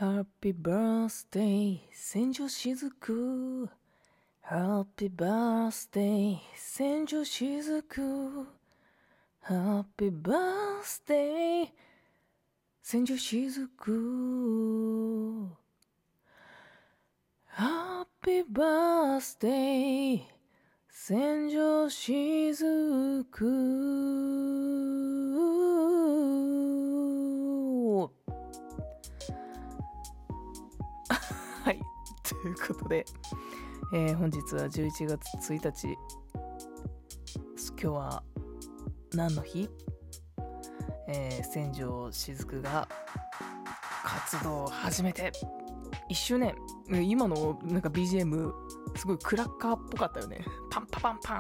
Happy birthday 千住しずく Happy birthday 千住しずく Happy birthday 千住しずく Happy birthday 千住しずくはい、ということで、本日は11月1日。今日は何の日？千住しずくが活動を始めて1周年。今のなんか BGM すごいクラッカーっぽかったよね。パンパパンパン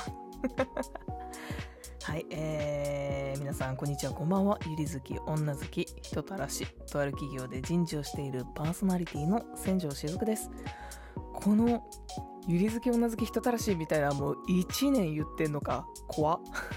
はい、皆さんこんにちは、こんばんは。ゆり好き、女好き、人たらし、とある企業で人事をしているパーソナリティの千住しずくです。このゆり好き、女好き、人たらしみたいなもう1年言ってんのか怖っ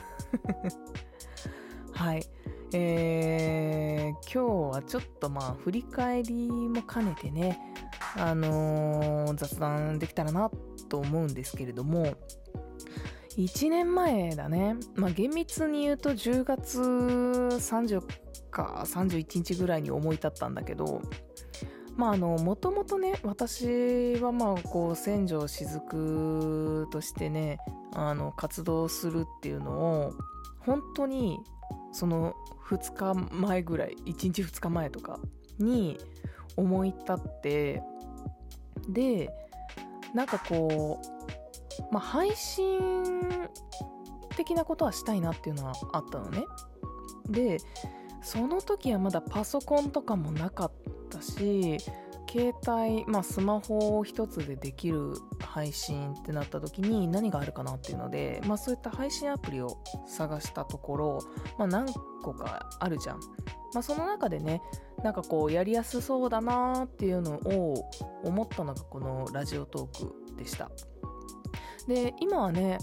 はい、今日はちょっと振り返りも兼ねてね、雑談できたらなと思うんですけれども、1年前だね。厳密に言うと10月30か31日ぐらいに思い立ったんだけど、もともとね、私は千住しずくとしてね、活動するっていうのを、本当に、その2日前ぐらい、1日2日前とかに思い立って、で、配信的なことはしたいなっていうのはあったのね。で、その時はまだパソコンとかもなかったし、携帯、スマホ一つでできる配信ってなった時に何があるかなっていうので、そういった配信アプリを探したところ、何個かあるじゃん。その中でね、やりやすそうだなっていうのを思ったのがこのラジオトークでした。で、今はね、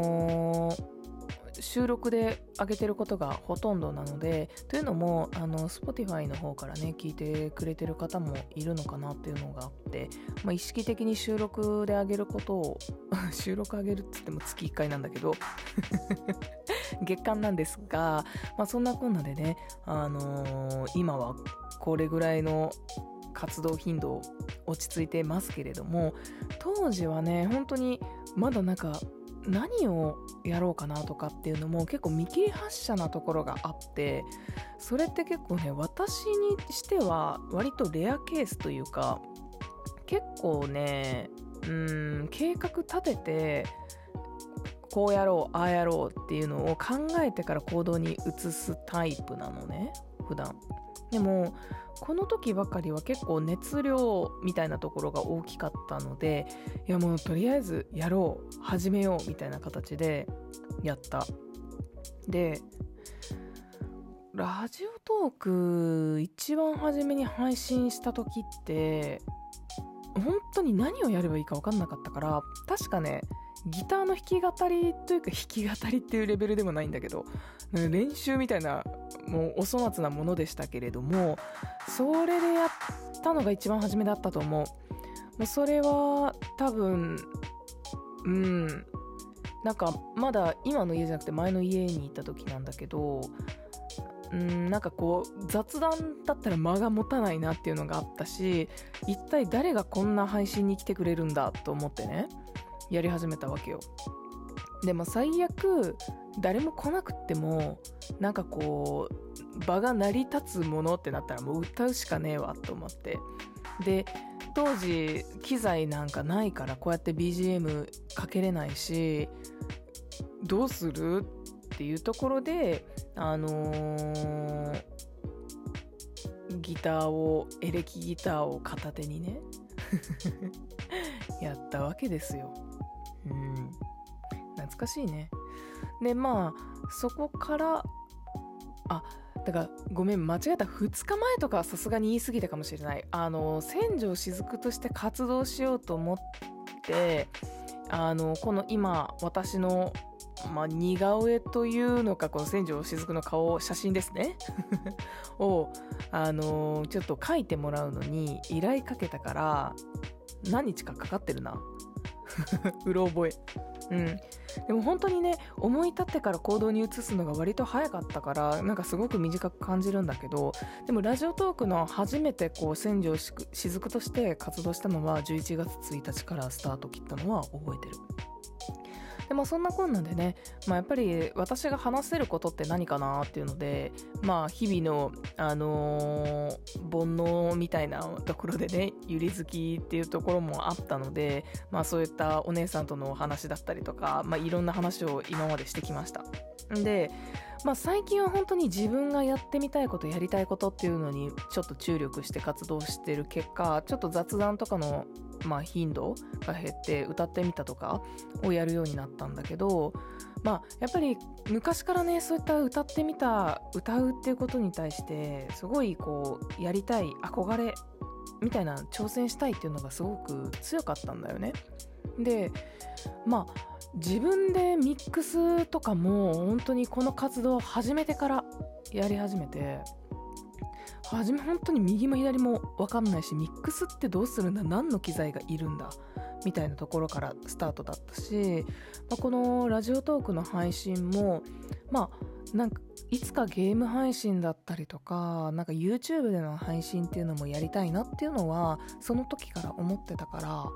収録で上げてることがほとんどなので、というのもSpotify の方からね聞いてくれてる方もいるのかなっていうのがあって、意識的に収録で上げることを収録上げるって言っても月1回なんだけど月間なんですが、そんなこんなでね、今はこれぐらいの活動頻度落ち着いてますけれども、当時はね本当にまだ何をやろうかなとかっていうのも結構見切り発車なところがあって、それって結構ね、私にしては割とレアケースというか、結構ね計画立ててこうやろうああやろうっていうのを考えてから行動に移すタイプなのね、普段。でもこの時ばかりは結構熱量みたいなところが大きかったので、いやもうとりあえずやろう、始めようみたいな形でやった。で、ラジオトーク一番初めに配信した時って本当に何をやればいいか分かんなかったから、確かねギターの弾き語りというか、弾き語りっていうレベルでもないんだけど、練習みたいなもうお粗末なものでしたけれども、それでやったのが一番初めだったと思う。もうそれは多分まだ今の家じゃなくて前の家に行った時なんだけど、雑談だったら間が持たないなっていうのがあったし、一体誰がこんな配信に来てくれるんだと思ってね、やり始めたわけよ。でも最悪誰も来なくっても場が成り立つものってなったらもう歌うしかねえわと思って、で当時機材なんかないからこうやって BGM かけれないし、どうするっていうところでギターをエレキギターを片手にねやったわけですよ。懐かしいね。でそこからだからごめん、間違えた。2日前とかはさすがに言い過ぎたかもしれない。千住しずくとして活動しようと思って、この今私の似顔絵というのか、この千条雫の顔、写真ですねを、ちょっと描いてもらうのに依頼かけたから何日かかかってるなうろ覚え。でも本当にね、思い立ってから行動に移すのが割と早かったから、なんかすごく短く感じるんだけど、でもラジオトークの初めてこう千条雫として活動したのは11月1日からスタート切ったのは覚えてる。でもそんなこんなんでね、やっぱり私が話せることって何かなっていうので、日々の煩悩みたいなところでね、ゆり好きっていうところもあったので、そういったお姉さんとのお話だったりとか、いろんな話を今までしてきました。で、最近は本当に自分がやってみたいこと、やりたいことっていうのにちょっと注力して活動してる結果、ちょっと雑談とかの頻度が減って歌ってみたとかをやるようになったんだけど、やっぱり昔からね、そういった歌ってみた、歌うっていうことに対してすごいこうやりたい、憧れみたいな、挑戦したいっていうのがすごく強かったんだよね。で、自分でミックスとかも本当にこの活動を始めてからやり始めて、本当に右も左も分かんないし、ミックスってどうするんだ、何の機材がいるんだみたいなところからスタートだったし、このラジオトークの配信もなんかいつかゲーム配信だったりとか、なんか YouTube での配信っていうのもやりたいなっていうのはその時から思ってたから、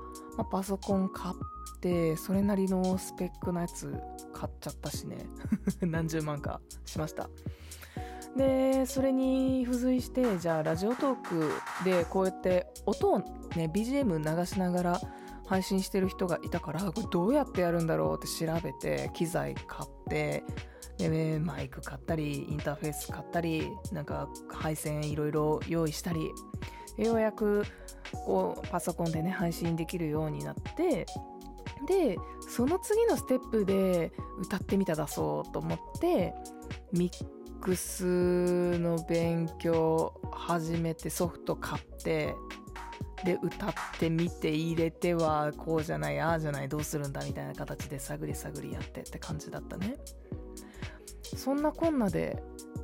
パソコン買ってそれなりのスペックのやつ買っちゃったしね何十万かしました。でそれに付随して、じゃあラジオトークでこうやって音をね BGM 流しながら配信してる人がいたから、これどうやってやるんだろうって調べて、機材買って、でマイク買ったり、インターフェース買ったり、なんか配線いろいろ用意したり、ようやくこうパソコンでね配信できるようになって、でその次のステップで歌ってみた出そうと思って、ミックスの勉強始めて、ソフト買って、で歌ってみて、入れてはこうじゃない、ああじゃない、どうするんだみたいな形で探り探りやってって感じだったね。そんなこんなで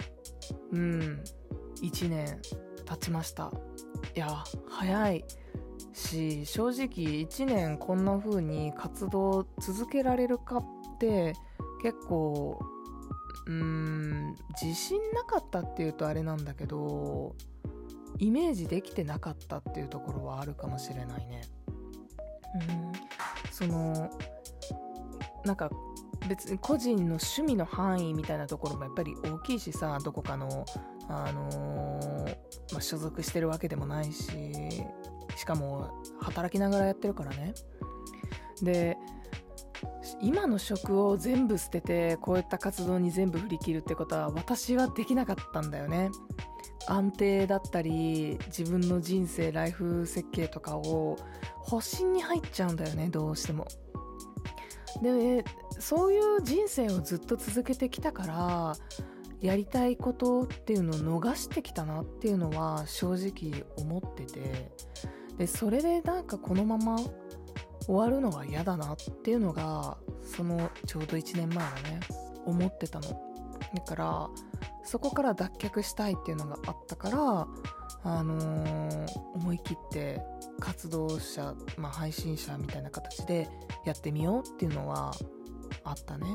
1年経ちました。いや早いし、正直1年こんな風に活動続けられるかって結構自信なかったっていうとあれなんだけど、イメージできてなかったっていうところはあるかもしれないね。なんか別に個人の趣味の範囲みたいなところもやっぱり大きいしさ、どこかの所属してるわけでもないし、しかも働きながらやってるからね。で今の職を全部捨ててこういった活動に全部振り切るってことは私はできなかったんだよね。安定だったり自分の人生、ライフ設計とかを保身に入っちゃうんだよね、どうしても。でそういう人生をずっと続けてきたから、やりたいことっていうのを逃してきたなっていうのは正直思ってて、でそれでなんかこのまま終わるのは嫌だなっていうのが、そのちょうど1年前だね、思ってたの。だからそこから脱却したいっていうのがあったから、思い切って活動者、配信者みたいな形でやってみようっていうのはあったね。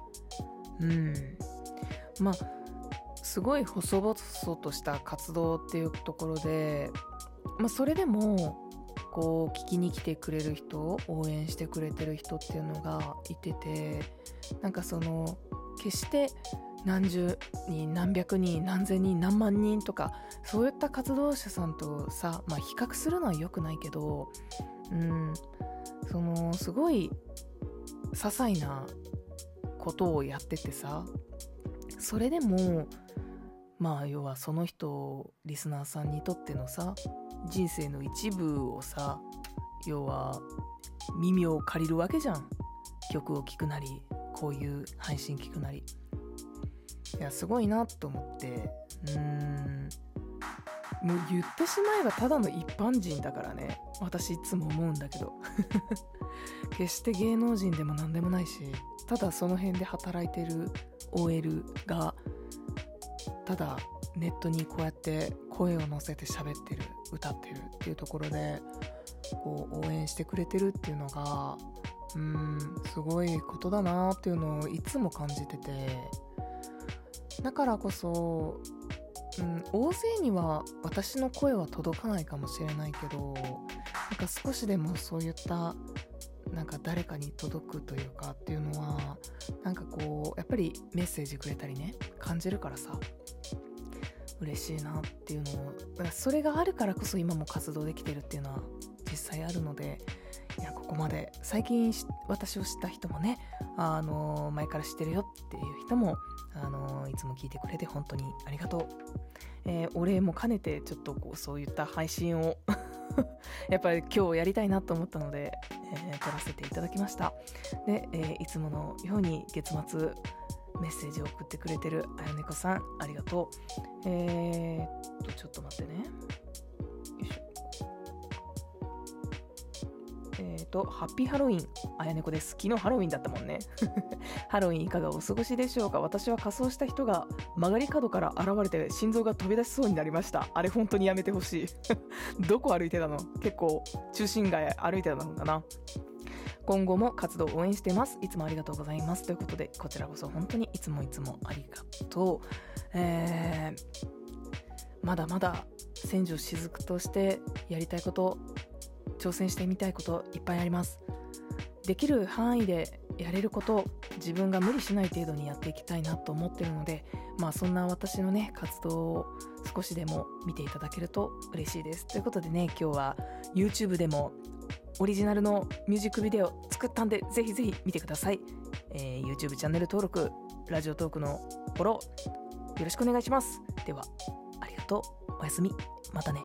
すごい細々とした活動っていうところで、それでもこう聞きに来てくれる人、応援してくれてる人っていうのがいてて、なんかその決して何十人何百人何千人何万人とかそういった活動者さんとさ、比較するのは良くないけど、そのすごい些細なことをやっててさ、それでも要はその人、リスナーさんにとってのさ、人生の一部をさ、要は耳を借りるわけじゃん。曲を聴くなり、こういう配信聞くなり。いやすごいなと思って、もう言ってしまえばただの一般人だからね、私いつも思うんだけど決して芸能人でも何でもないし、 ただその辺で働いてる OL がただネットにこうやって声を乗せて喋ってる、歌ってるっていうところでこう応援してくれてるっていうのがすごいことだなっていうのをいつも感じてて、だからこそ、大勢には私の声は届かないかもしれないけど、なんか少しでもそういったなんか誰かに届くというかっていうのは、なんかこうやっぱりメッセージくれたりね感じるからさ、嬉しいなっていうのを、だからそれがあるからこそ今も活動できてるっていうのは実際あるので、いやここまで最近私を知った人もね、前から知ってるよっていう人もいつも聞いてくれて本当にありがとう。お礼も兼ねてちょっとこうそういった配信をやっぱり今日やりたいなと思ったので、撮らせていただきました。で、いつものように月末メッセージを送ってくれてるあやねこさん、ありがとう。ちょっと待ってね。よいしょ。ハッピーハロウィン、あやねこです。昨日ハロウィンだったもんね。ハロウィンいかがお過ごしでしょうか。私は仮装した人が曲がり角から現れて心臓が飛び出しそうになりました。あれ本当にやめてほしい。どこ歩いてたの？結構中心街歩いてたのかな。今後も活動を応援しています。いつもありがとうございます。ということで、こちらこそ本当にいつもありがとう。まだまだ千住雫としてやりたいこと、挑戦してみたいこといっぱいあります。できる範囲でやれることを自分が無理しない程度にやっていきたいなと思ってるので、そんな私のね活動を少しでも見ていただけると嬉しいです。ということでね、今日は YouTube でもオリジナルのミュージックビデオ作ったんで、ぜひぜひ見てください。YouTube チャンネル登録、ラジオトークのフォローよろしくお願いします。ではありがとう、おやすみ、またね。